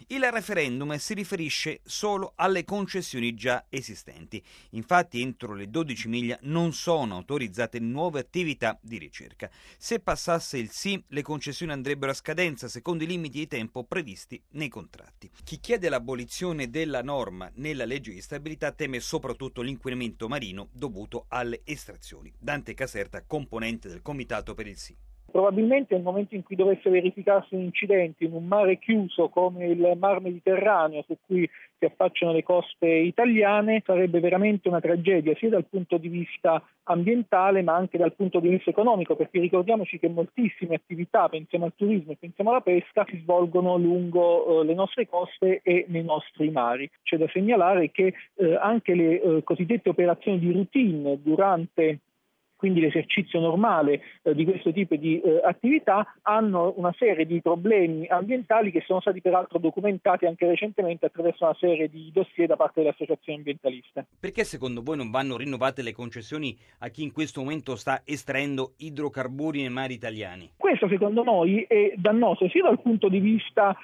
Il referendum si riferisce solo alle concessioni già esistenti. Infatti, entro le 12 miglia non sono autorizzate nuove attività di ricerca. Se passasse il sì, le concessioni andrebbero a scadenza secondo i limiti di tempo previsti nei contratti. Chi chiede l'abolizione della norma nella legge di stabilità teme soprattutto l'inquinamento marino dovuto alle estrazioni. Dante Caserta, componente del Comitato per il Sì. Probabilmente nel momento in cui dovesse verificarsi un incidente in un mare chiuso come il Mar Mediterraneo, su cui si affacciano le coste italiane, sarebbe veramente una tragedia sia dal punto di vista ambientale ma anche dal punto di vista economico, perché ricordiamoci che moltissime attività, pensiamo al turismo e pensiamo alla pesca, si svolgono lungo le nostre coste e nei nostri mari. C'è da segnalare che anche le cosiddette operazioni di routine durante quindi l'esercizio normale di questo tipo di attività hanno una serie di problemi ambientali che sono stati peraltro documentati anche recentemente attraverso una serie di dossier da parte delle associazioni ambientaliste. Perché secondo voi non vanno rinnovate le concessioni a chi in questo momento sta estraendo idrocarburi nei mari italiani? Questo secondo noi è dannoso sia dal punto di vista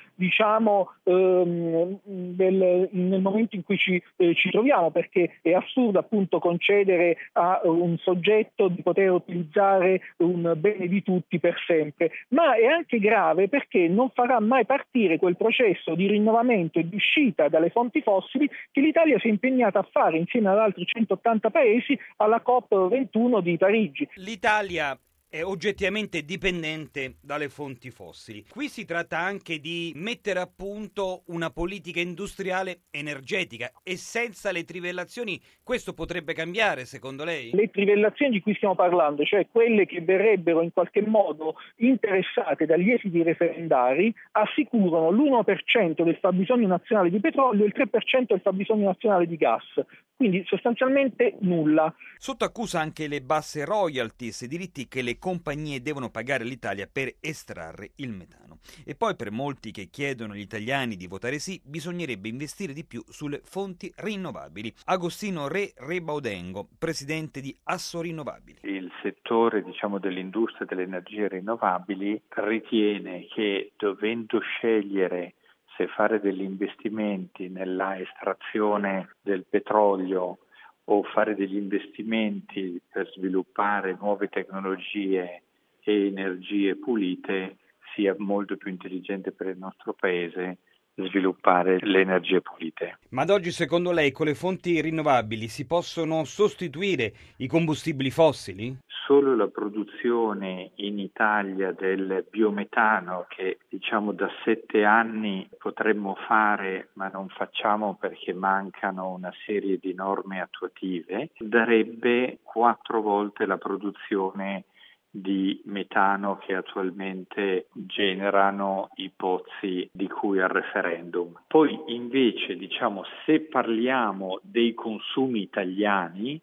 nel momento in cui ci troviamo, perché è assurdo appunto concedere a un soggetto di poter utilizzare un bene di tutti per sempre, ma è anche grave perché non farà mai partire quel processo di rinnovamento e di uscita dalle fonti fossili che l'Italia si è impegnata a fare insieme ad altri 180 paesi alla COP21 di Parigi. L'Italia è oggettivamente dipendente dalle fonti fossili. Qui si tratta anche di mettere a punto una politica industriale energetica e senza le trivellazioni questo potrebbe cambiare, secondo lei? Le trivellazioni di cui stiamo parlando, cioè quelle che verrebbero in qualche modo interessate dagli esiti referendari, assicurano l'1% del fabbisogno nazionale di petrolio e il 3% del fabbisogno nazionale di gas. Quindi sostanzialmente nulla. Sotto accusa anche le basse royalties e i diritti che le compagnie devono pagare all'Italia per estrarre il metano. E poi per molti che chiedono agli italiani di votare sì, bisognerebbe investire di più sulle fonti rinnovabili. Agostino Rebaudengo, presidente di Assorinnovabili. Il settore dell'industria delle energie rinnovabili ritiene che dovendo scegliere se fare degli investimenti nella estrazione del petrolio o fare degli investimenti per sviluppare nuove tecnologie e energie pulite, sia molto più intelligente per il nostro Paese sviluppare le energie pulite. Ma ad oggi, secondo lei, con le fonti rinnovabili si possono sostituire i combustibili fossili? Solo la produzione in Italia del biometano, che da 7 anni potremmo fare ma non facciamo perché mancano una serie di norme attuative, darebbe 4 volte la produzione di metano che attualmente generano i pozzi di cui al referendum. Poi invece se parliamo dei consumi italiani,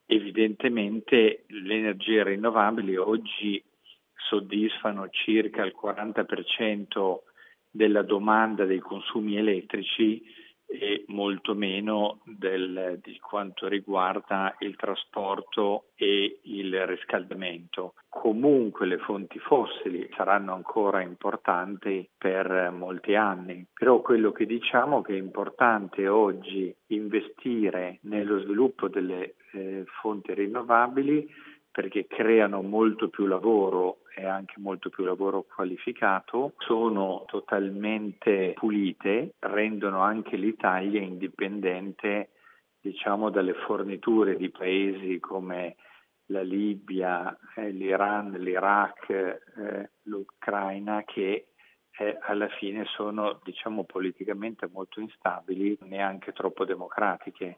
evidentemente le energie rinnovabili oggi soddisfano circa il 40% della domanda dei consumi elettrici e molto meno di quanto riguarda il trasporto e il riscaldamento. Comunque le fonti fossili saranno ancora importanti per molti anni, però quello che diciamo che è importante oggi investire nello sviluppo delle fonti rinnovabili perché creano molto più lavoro e anche molto più lavoro qualificato, sono totalmente pulite, rendono anche l'Italia indipendente dalle forniture di paesi come la Libia, l'Iran, l'Iraq, l'Ucraina che alla fine sono politicamente molto instabili, neanche troppo democratiche.